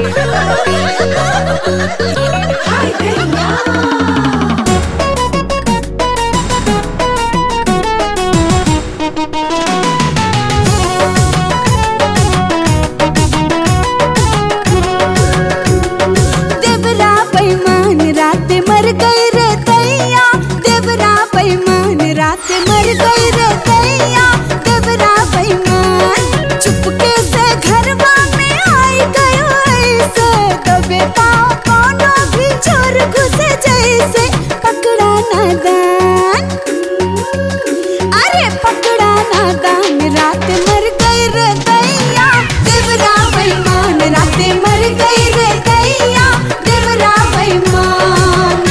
देवरा बेईमान रात मर गई रे दैया, देवरा बेईमान रात मर गई रे दैया, देवरा बेईमान चुपके से घरवा में आई गयो ऐसे, दबे पाँव कोनो भी चोर घुसे जैसे, पकड़ा नादान, अरे पकड़ा नादान रात मर गई रे दैया, देवरा बेईमान रात मर गई रे दैया, देवरा बेईमान।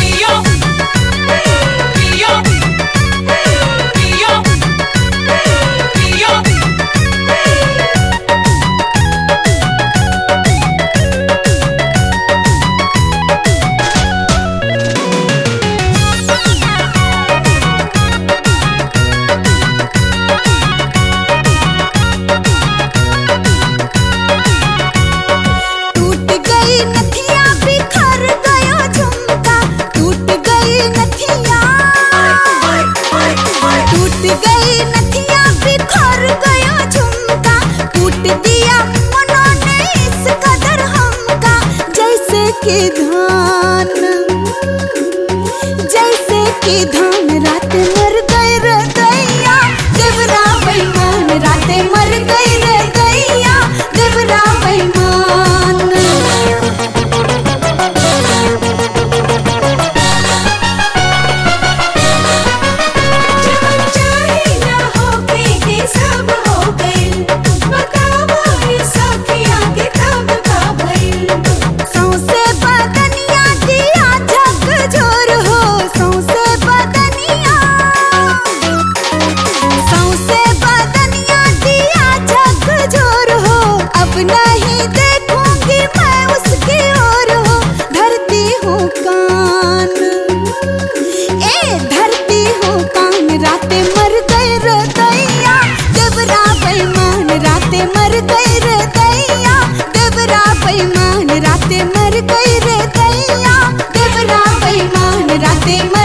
टूट गई नथिया बिखर गयो झुमका, टूट गई नथिया, टूट गई नथिया बिखर गयो झुमका, टूट दिया उन्होंने इस कदर हमका, जैसे कि धान, जैसे कि धान रात मर गई रे दैया, देवरा बेईमान रात मर गई रे दैया, देवरा बेईमान। चाहे ना होके के सब हो गइल, बतावा ये सखिया के कब का भइल। सौंसे बदनिया दिया झकझोर हो, सौंसे बदनिया, सौंसे बदनिया दिया झकझोर हो, अब नहीं देखूंगी मैं उसकी ओर हो, धरती हूँ कान, ए धरती हूँ कान राते मर गई रे दैया, देवरा बेईमान राते मर गई रे दैया, देवरा बेईमान राते मर गई रे दैया, देवरा बेईमान राते